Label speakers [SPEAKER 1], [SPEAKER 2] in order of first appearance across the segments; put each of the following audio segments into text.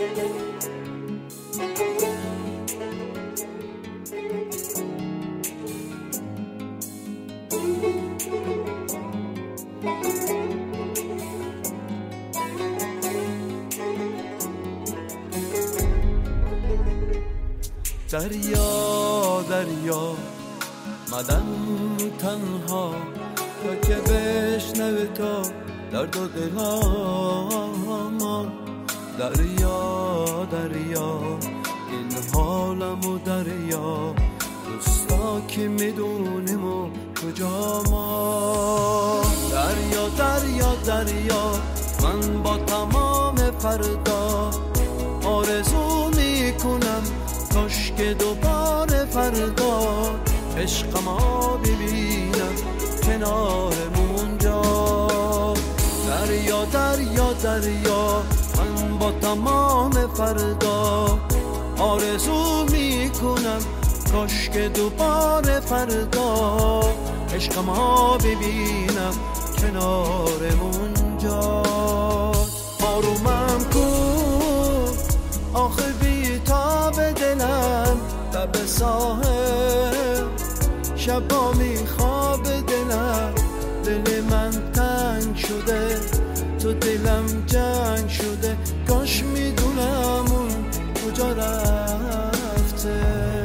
[SPEAKER 1] دریا دریا مدن تنها تا که بشنوه تا درد و دلمان. دریا دریا این حالمو دریا، دوستا که میدونیم و کجا ما. دریا دریا دریا من با تمام فردا آرزو میکنم کاش که دوباره فردا عشق ما ببینم کنارمون جا. دریا دریا دریا من با تمام فردا آرزو میکنم کاش که دوباره فردا عشق ما ببینم کنارمون جا. آرومم کن آخه بی‌تاب دلم لب ساحل، شبا میخواب دلم، دل من تنگ شده تو دلم جنگ شده. کاش میدونم اون کجا رفته،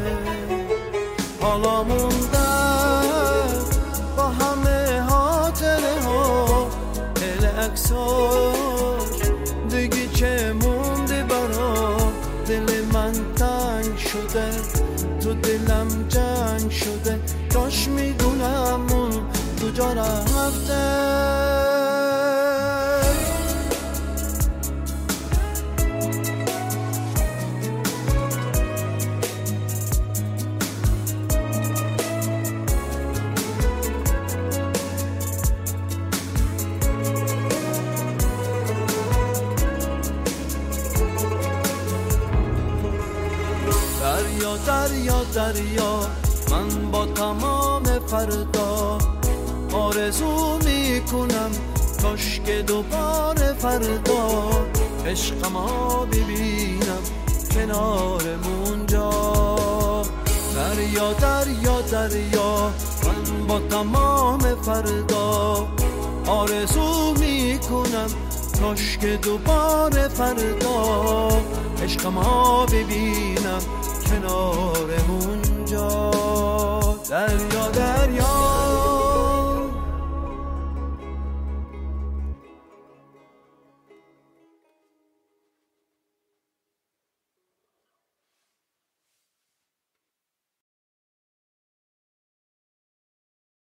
[SPEAKER 1] حالا موندم با همه خاطره ها الکساش دیگه چه مونده برام. دل من تنگ شده تو دلم جنگ شده. کاش میدونم اون کجا رفته. دریا دریا دریا من با تمام فردا آرزو میکنم کاش که دوباره فردا عشق ما ببینم کنارمون جا. دریا دریا دریا من با تمام فردا آرزو میکنم کاش که دوباره فردا عشق ما ببینم کنارمون جا. دریا دریا